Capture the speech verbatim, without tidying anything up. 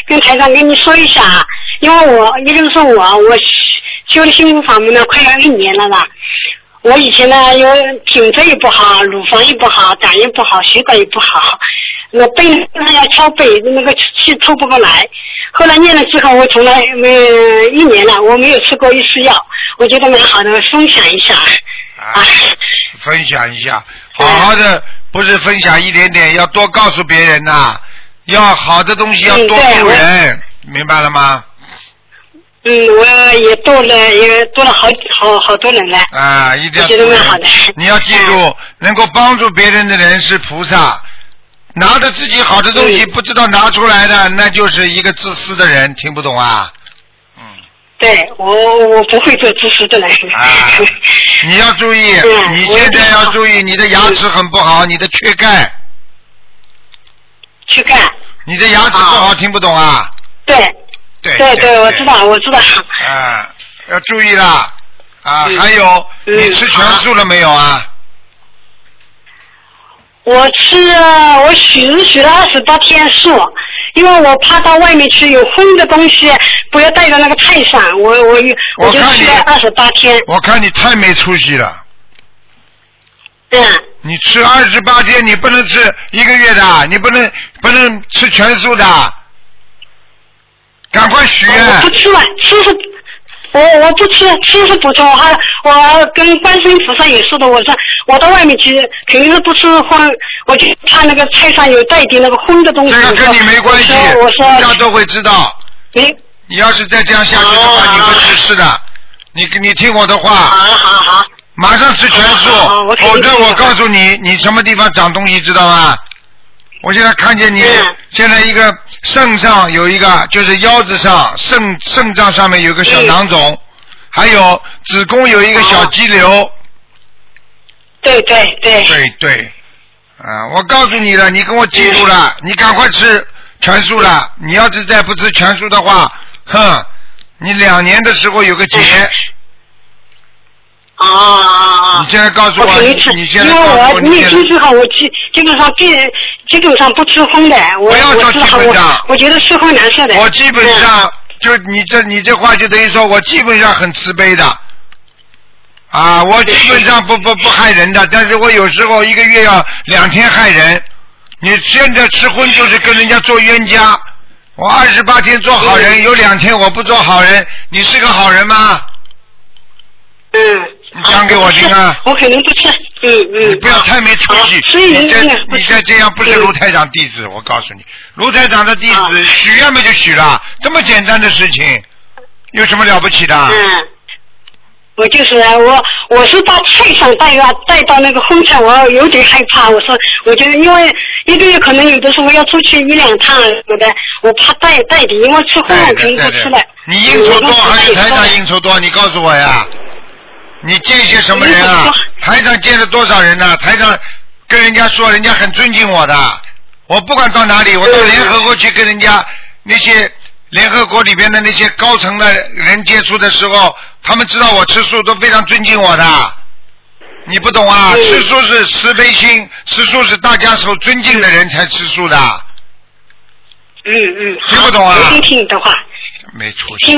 跟台长跟你说一下，因为我也就是说我我修的心灵法门呢，快要一年了吧。我以前呢，有颈椎也不好，乳房也不好，胆也不好，血管也不好，那背还要敲背，那个气透不过来。后来念了之后，我从来没一年了，我没有吃过一次药，我觉得蛮好的，分享一下。 啊，分享一下，好好的，不是分享一点点，要多告诉别人呐、啊，要好的东西要多助人，嗯、明白了吗？ 嗯，我也多了，也多了好好好多人了。 啊，一定要。 我觉得蛮好的。 你要记住，嗯、能够帮助别人的人是菩萨，拿着自己好的东西、嗯、不知道拿出来的，那就是一个自私的人，听不懂啊？嗯。 对，我我不会做自私的人。 啊，你要注意，嗯、你现在要注意，你的牙齿很不好，你的缺钙。 缺钙。 你的牙齿不好，听不懂啊？ 对。 对对对，我知道，我知道。 啊，要注意啦！啊， 嗯、 还有， 嗯、 你吃全素了没有啊？ 我吃，我许许了二十八天素，因为我怕到外面去有荤的东西，不要带到那个菜上，我我我就吃了二十八天。 我看你太没出息了。 嗯。 你吃二十八天，你不能吃一个月的，你不能不能吃全素的。赶快许愿！ 我不吃了，吃是，我我不吃，吃是补充。我还我跟观世音菩萨也说的，我说我到外面去肯定是不吃荤，我就怕那个菜上有带点那个荤的东西。 这个跟你没关系， 我说大家都会知道。 你你要是再这样下去的话，你会出事的。你你听我的话。 好好好。 马上吃全素，否则我告诉你，你什么地方长东西知道吗？我现在看见你， 嗯、 现在一个肾上有一个，就是腰子上肾肾脏上面有个小囊肿，嗯、还有子宫有一个小肌瘤。哦、 对对对。 对对，啊，我告诉你了，你跟我记住了，嗯、你赶快吃全素了。你要是再不吃全素的话，哼，你两年的时候有个劫。嗯啊啊啊！ 你现在告诉我， 我你现在告诉我，因为我念经之后，我基基本上基基本上不吃荤的。我不要说基本上， 我, 我觉得吃荤难受的。 我基本上、嗯、就你这你这话就等于说我基本上很慈悲的。啊，我基本上不不不害人的，但是我有时候一个月要两天害人。你现在吃荤就是跟人家做冤家。我二十八天做好人，嗯、有两天我不做好人，你是个好人吗？ 嗯。 你讲给我听啊！ 我肯定不吃，嗯嗯。 你不要太没出息， 所以你这你再这样不是卢台长弟子，我告诉你，卢台长的弟子许愿嘛就许了，这么简单的事情，有什么了不起的？ 嗯，我就是我，我是把菜上带啊带到那个荤菜，我有点害怕。我说，我觉得因为一个月可能有的时候要出去一两趟什么的，我怕带带的，因为吃荤我肯定不吃了。 你应酬多还是台长应酬多？你告诉我呀。你见些什么人啊？台上见了多少人呢、啊？台上跟人家说，人家很尊敬我的。我不管到哪里，我到联合国去跟人家那些联合国里边的那些高层的人接触的时候，他们知道我吃素，都非常尊敬我的。你不懂啊？吃素是慈悲心，吃素是大家所尊敬的人才吃素的。 嗯嗯， 听不懂啊？ 我听听你的话。 没出息。